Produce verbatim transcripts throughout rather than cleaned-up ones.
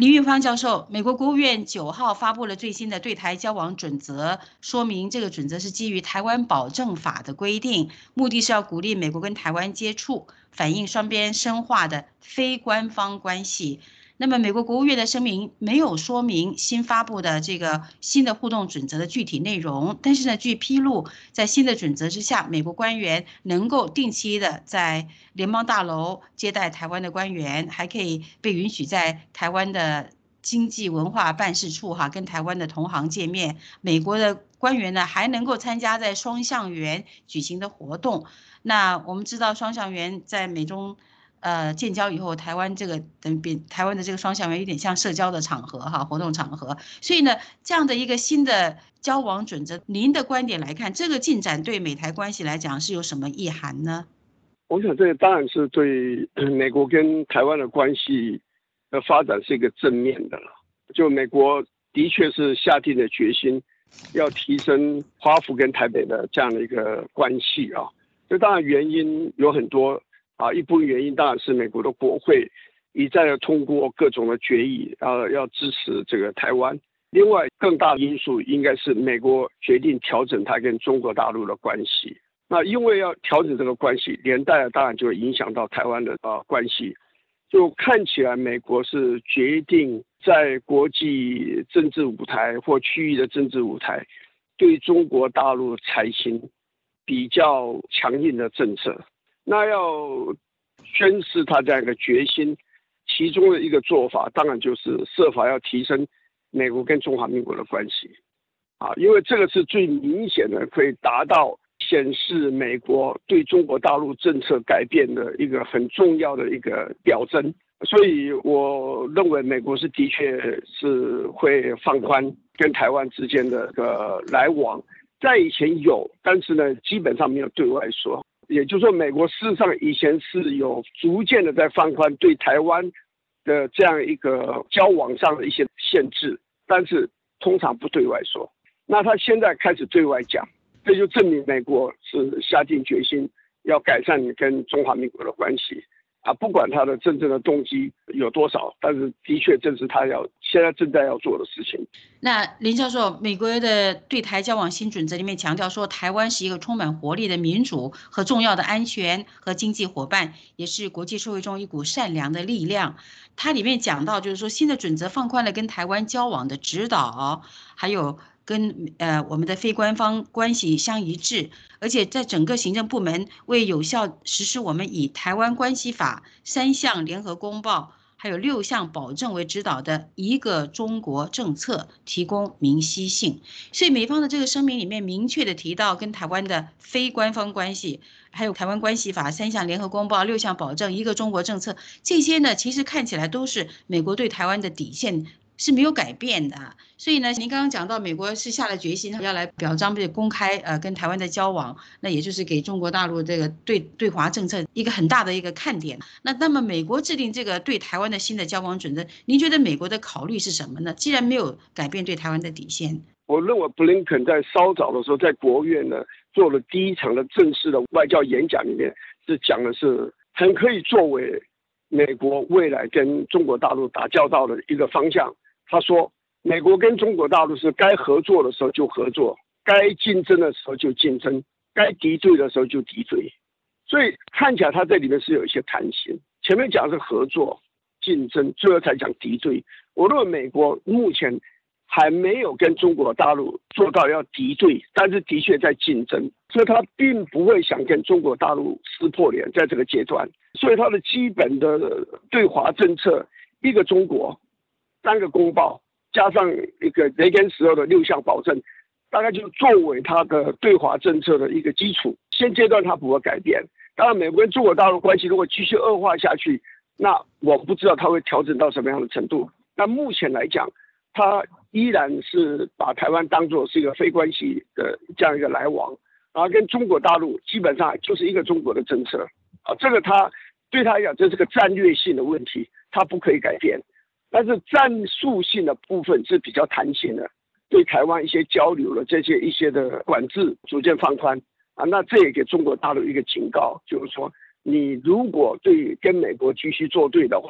林玉芳教授，美国国务院九号发布了最新的对台交往准则，说明这个准则是基于台湾保证法的规定，目的是要鼓励美国跟台湾接触，反映双边深化的非官方关系。那么，美国国务院的声明没有说明新发布的这个新的互动准则的具体内容，但是呢，据披露，在新的准则之下，美国官员能够定期的在联邦大楼接待台湾的官员，还可以被允许在台湾的经济文化办事处哈跟台湾的同行见面。美国的官员呢还能够参加在双向园举行的活动。那我们知道双向园在美中呃建交以后，台湾这个等比台湾的这个双向园有点像社交的场合哈，活动场合。所以呢，这样的一个新的交往准则，您的观点来看，这个进展对美台关系来讲是有什么意涵呢？ 我想这个当然是对美国跟台湾的关系的发展是一个正面的了。就美国的确是下定了决心，要提升华府跟台北的这样的一个关系啊。这当然原因有很多啊，一部分原因当然是美国的国会一再的通过各种的决议，啊，要支持这个台湾。另外更大的因素应该是美国决定调整它跟中国大陆的关系。那因为要调整这个关系，连带的当然就会影响到台湾的呃关系。就看起来美国是决定在国际政治舞台或区域的政治舞台，对中国大陆采行比较强硬的政策。那要宣示他这样一个决心，其中的一个做法，当然就是设法要提升美国跟中华民国的关系啊，因为这个是最明显的，可以达到显示美国对中国大陆政策改变的一个很重要的一个表征。所以我认为美国是的确是会放宽跟台湾之间的个来往，在以前有，但是呢基本上没有对外说。也就是说美国事实上以前是有逐渐的在放宽对台湾的这样一个交往上的一些限制，但是通常不对外说。那他现在开始对外讲，这就证明美国是下定决心要改善跟中华民国的关系啊，不管他的真正的动机有多少，但是的确这是他要现在正在要做的事情。 那林教授，美国的对台交往新准则里面强调说，台湾是一个充满活力的民主和重要的安全和经济伙伴，也是国际社会中一股善良的力量。它里面讲到，就是说新的准则放宽了跟台湾交往的指导，还有跟呃我们的非官方关系相一致，而且在整个行政部门为有效实施我们以台湾关系法三项联合公报还有六项保证为指导的一个中国政策提供明晰性。所以美方的这个声明里面明确的提到跟台湾的非官方关系，还有台湾关系法三项联合公报六项保证一个中国政策，这些呢其实看起来都是美国对台湾的底线是没有改变的。所以呢，您刚刚讲到美国是下了决心要来表彰并公开呃跟台湾的交往，那也就是给中国大陆这个对对华政策一个很大的一个看点。那那么美国制定这个对台湾的新的交往准则，您觉得美国的考虑是什么呢？既然没有改变对台湾的底线， 我认为布林肯在稍早的时候在国务院呢做了第一场的正式的外交演讲，里面是讲的是很可以作为美国未来跟中国大陆打交道的一个方向。他说美国跟中国大陆是该合作的时候就合作，该竞争的时候就竞争，该敌对的时候就敌对。所以看起来他这里面是有一些弹性，前面讲的是合作竞争，最后才讲敌对。我认为美国目前还没有跟中国大陆做到要敌对，但是的确在竞争，所以他并不会想跟中国大陆撕破脸，在这个阶段。所以他的基本的对华政策，一个中国，三个公报，加上一个雷根时候的六项保证，大概就作为他的对华政策的一个基础。现阶段他不会改变。当然美国跟中国大陆关系如果继续恶化下去，那我不知道他会调整到什么样的程度。那目前来讲，他依然是把台湾当作是一个非关系的这样一个来往，然后跟中国大陆基本上就是一个中国的政策啊，这个他对他来讲这是个战略性的问题，他不可以改变。但是战术性的部分是比较弹性的，对台湾一些交流的这些一些的管制逐渐放宽啊，那这也给中国大陆一个警告，就是说你如果对跟美国继续作对的话，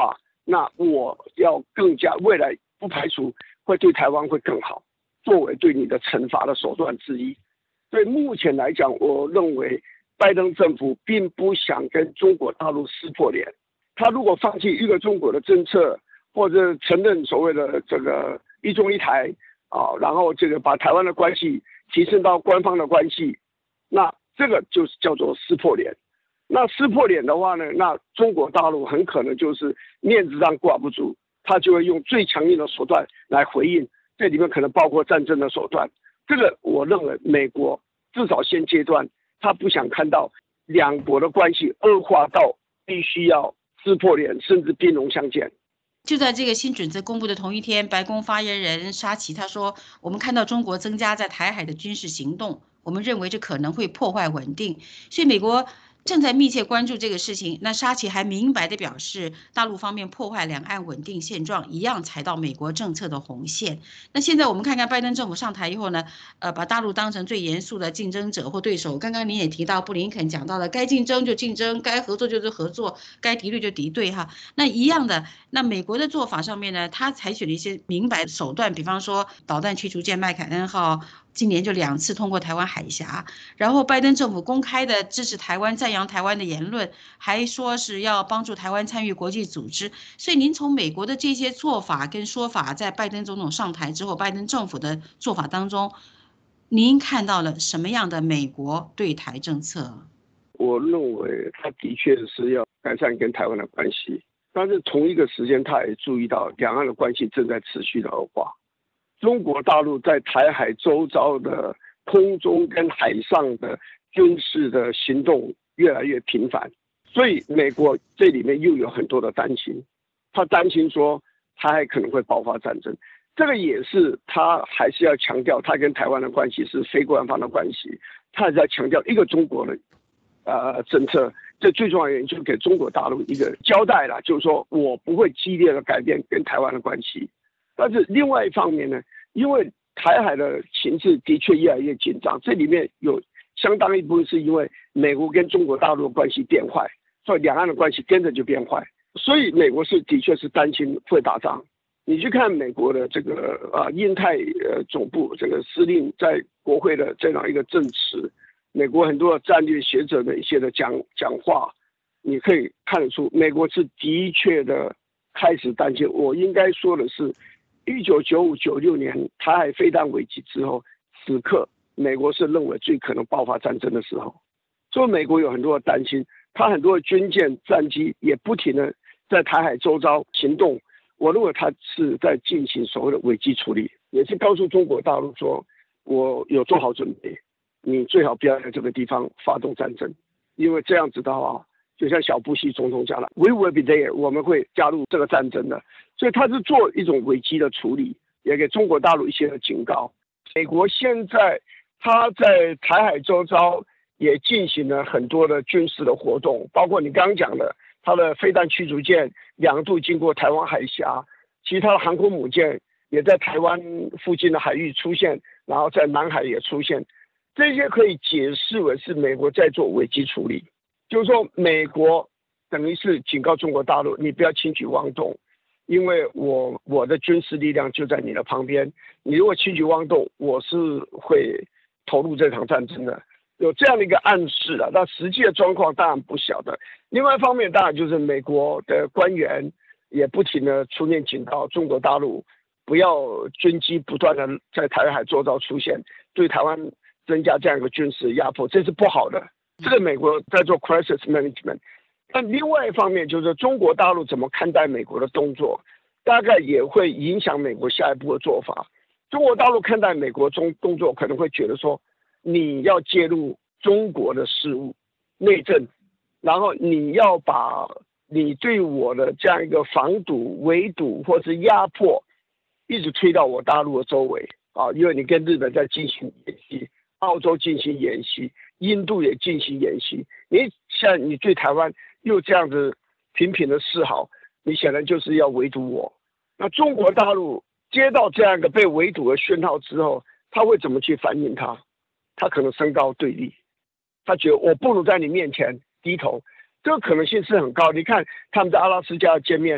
那我要更加未来不排除会对台湾会更好，作为对你的惩罚的手段之一。所以目前来讲，我认为拜登政府并不想跟中国大陆撕破脸。他如果放弃一个中国的政策，或者承认所谓的这个一中一台啊，然后这个把台湾的关系提升到官方的关系，那这个就是叫做撕破脸。那撕破脸的话呢，那中国大陆很可能就是面子上挂不住，他就会用最强硬的手段来回应，这里面可能包括战争的手段。这个我认为美国至少现阶段他不想看到两国的关系恶化到必须要撕破脸，甚至兵戎相见。 就在这个新准则公布的同一天，白宫发言人沙奇他说：“我们看到中国增加在台海的军事行动，我们认为这可能会破坏稳定。”所以美国正在密切关注这个事情。那沙奇还明白地表示，大陆方面破坏两岸稳定现状，一样踩到美国政策的红线。那现在我们看看拜登政府上台以后呢，呃，把大陆当成最严肃的竞争者或对手。刚刚您也提到，布林肯讲到了，该竞争就竞争，该合作就是合作，该敌对就敌对哈。那一样的，那美国的做法上面呢，他采取了一些明白手段，比方说导弹驱逐舰麦凯恩号。今年就两次通过台湾海峡，然后拜登政府公开的支持台湾、赞扬台湾的言论，还说是要帮助台湾参与国际组织。所以您从美国的这些做法跟说法，在拜登总统上台之后，拜登政府的做法当中，您看到了什么样的美国对台政策？ 我认为他的确是要改善跟台湾的关系，但是同一个时间，他也注意到两岸的关系正在持续的恶化。中国大陆在台海周遭的空中跟海上的军事的行动越来越频繁，所以美国这里面又有很多的担心，他担心说台海可能会爆发战争，这个也是他还是要强调他跟台湾的关系是非官方的关系，他还是要强调一个中国的呃政策，这最重要的原因就是给中国大陆一个交代了，就是说我不会激烈的改变跟台湾的关系。但是另外一方面呢，因为台海的情势的确越来越紧张，这里面有相当一部分是因为美国跟中国大陆的关系变坏，所以两岸的关系跟着就变坏，所以美国是的确是担心会打仗。你去看美国的这个啊印太呃总部这个司令在国会的这样一个证词，美国很多的战略学者的一些的讲讲话，你可以看得出美国是的确的开始担心。我应该说的是一九九五九六年台海飞弹危机之后，此刻美国是认为最可能爆发战争的时候，所以美国有很多的担心，他很多的军舰战机也不停的在台海周遭行动。我认为他是在进行所谓的危机处理，也是告诉中国大陆说，我有做好准备，你最好不要在这个地方发动战争，因为这样子的话，就像小布希总统讲了 ，We will be there， 我们会加入这个战争的。所以他是做一种危机的处理，也给中国大陆一些的警告。美国现在他在台海周遭也进行了很多的军事的活动，包括你刚刚讲的，他的飞弹驱逐舰两度经过台湾海峡，其他的航空母舰也在台湾附近的海域出现，然后在南海也出现。这些可以解释为是美国在做危机处理，就是说美国等于是警告中国大陆，你不要轻举妄动，因为我我的军事力量就在你的旁边，你如果轻举妄动，我是会投入这场战争的，有这样的一个暗示啊。那实际的状况当然不晓得。另外一方面，当然就是美国的官员也不停的出面警告中国大陆，不要军机不断的在台海周遭出现，对台湾增加这样一个军事压迫，这是不好的。这个美国在做 crisis management。但另外一方面就是中国大陆怎么看待美国的动作，大概也会影响美国下一步的做法。中国大陆看待美国中动作可能会觉得说，你要介入中国的事务内政，然后你要把你对我的这样一个防堵围堵或是压迫一直推到我大陆的周围啊，因为你跟日本在进行演习，澳洲进行演习，印度也进行演习，你现在你对台湾又这样子频频的示好，你显然就是要围堵我。那中国大陆接到这样一个被围堵的讯号之后，他会怎么去反应他？他可能升高对立，他觉得我不如在你面前低头，这个可能性是很高。你看他们在阿拉斯加见面，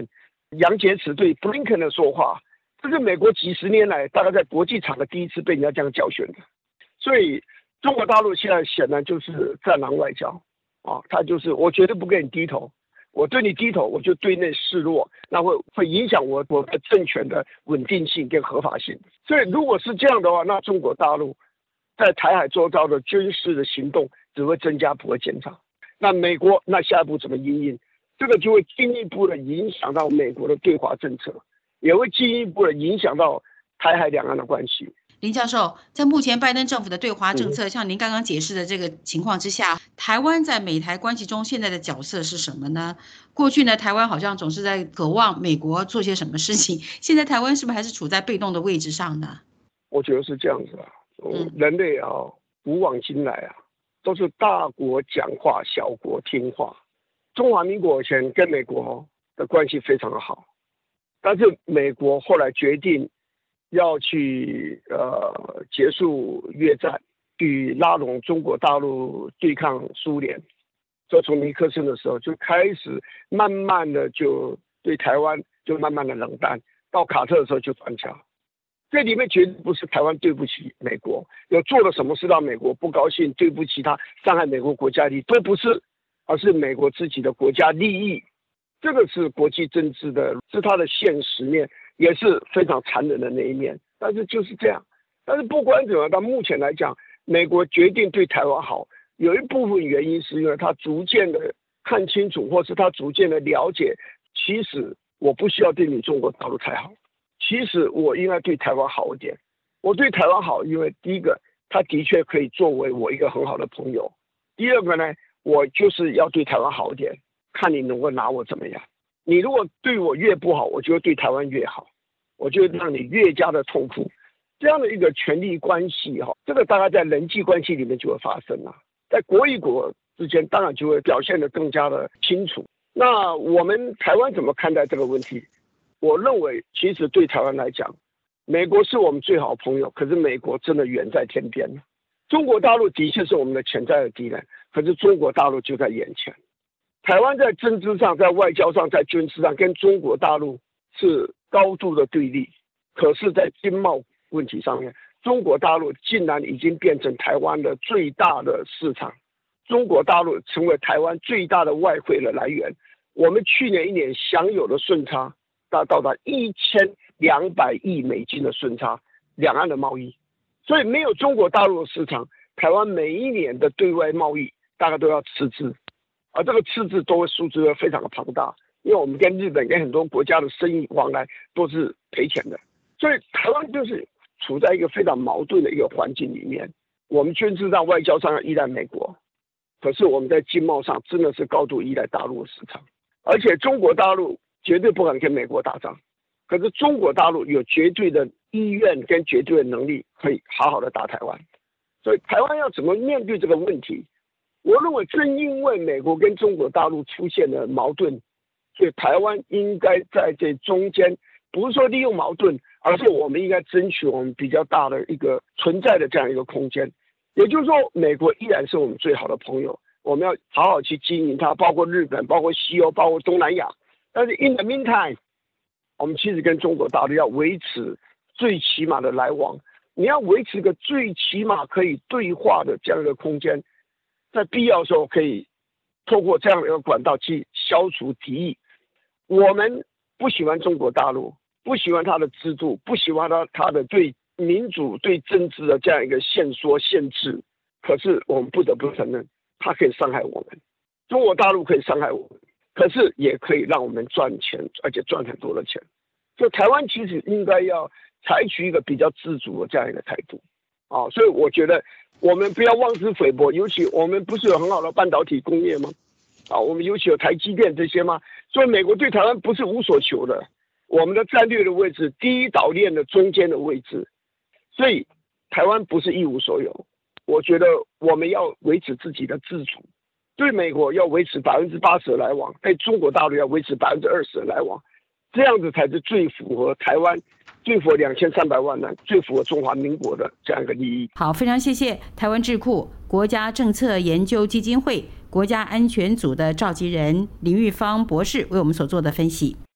杨洁篪对布林肯的说话，这是美国几十年来大概在国际场的第一次被人家这样教训的。所以中国大陆现在显然就是战狼外交啊，他就是我绝对不给你低头，我对你低头我就对内示弱，那会会影响我我的政权的稳定性跟合法性。所以如果是这样的话，那中国大陆在台海周遭的军事的行动只会增加不会减少。那美国那下一步怎么因应？这个就会进一步的影响到美国的对华政策，也会进一步的影响到台海两岸的关系。 林教授，在目前拜登政府的对华政策，像您刚刚解释的这个情况之下，台湾在美台关系中现在的角色是什么呢？过去呢，台湾好像总是在渴望美国做些什么事情，现在台湾是不是还是处在被动的位置上呢？ 我觉得是这样子啊，嗯、人类啊，古往今来啊，都是大国讲话，小国听话。中华民国以前跟美国的关系非常的好，但是美国后来决定要去呃结束越战，去拉拢中国大陆对抗苏联，就从尼克森的时候就开始慢慢的就对台湾就慢慢的冷淡，到卡特的时候就转强。这里面绝对不是台湾对不起美国，有做了什么事让美国不高兴，对不起他，伤害美国国家利益，都不是，而是美国自己的国家利益。这个是国际政治的，是它的现实面，也是非常残忍的那一面。但是就是这样。但是不管怎么样，到目前来讲，美国决定对台湾好，有一部分原因是因为他逐渐的看清楚，或是他逐渐的了解，其实我不需要对你中国大陆太好，其实我应该对台湾好一点。我对台湾好，因为第一个，他的确可以作为我一个很好的朋友；第二个呢，我就是要对台湾好一点，看你能够拿我怎么样。你如果对我越不好，我就会对台湾越好，我就会让你越加的痛苦。这样的一个权力关系哈，这个大概在人际关系里面就会发生了，在国与国之间当然就会表现得更加的清楚。那我们台湾怎么看待这个问题？我认为其实对台湾来讲，美国是我们最好的朋友，可是美国真的远在天边。中国大陆的确是我们的潜在的敌人，可是中国大陆就在眼前。台湾在政治上、在外交上、在军事上跟中国大陆是高度的对立，可是在经贸问题上面，中国大陆竟然已经变成台湾的最大的市场，中国大陆成为台湾最大的外汇的来源。我们去年一年享有的顺差达到达一千两百亿美金的顺差，两岸的贸易。所以没有中国大陆的市场，台湾每一年的对外贸易大概都要赤字，而这个赤字都会数字非常的庞大，因为我们跟日本跟很多国家的生意往来都是赔钱的，所以台湾就是处在一个非常矛盾的一个环境里面。我们军事上、外交上要依赖美国，可是我们在经贸上真的是高度依赖大陆的市场，而且中国大陆绝对不敢跟美国打仗，可是中国大陆有绝对的意愿跟绝对的能力可以好好的打台湾。所以台湾要怎么面对这个问题？我认为正因为美国跟中国大陆出现了矛盾，所以台湾应该在这中间，不是说利用矛盾，而是我们应该争取我们比较大的一个存在的这样一个空间。也就是说，美国依然是我们最好的朋友，我们要好好去经营它，包括日本，包括西欧，包括东南亚。但是 in the meantime， 我们其实跟中国大陆要维持最起码的来往，你要维持一个最起码可以对话的这样一个空间，在必要的时候可以透过这样的一个管道去消除敌意。我们不喜欢中国大陆，不喜欢他的制度，不喜欢他他的对民主、对政治的这样一个限缩限制。可是我们不得不承认，他可以伤害我们，中国大陆可以伤害我们，可是也可以让我们赚钱，而且赚很多的钱。所以台湾其实应该要采取一个比较自主的这样一个态度啊，所以我觉得我们不要妄自菲薄，尤其我们不是有很好的半导体工业吗？啊，我们尤其有台积电这些吗？所以美国对台湾不是无所求的，我们的战略的位置，第一岛链的中间的位置，所以台湾不是一无所有。我觉得我们要维持自己的自主，对美国要维持百分之八十的来往，对中国大陆要维持百分之二十的来往，这样子才是最符合台湾、最符合两千三百万人、最符合中华民国的这样一个利益。 好，非常谢谢台湾智库国家政策研究基金会国家安全组的召集人林玉芳博士为我们所做的分析。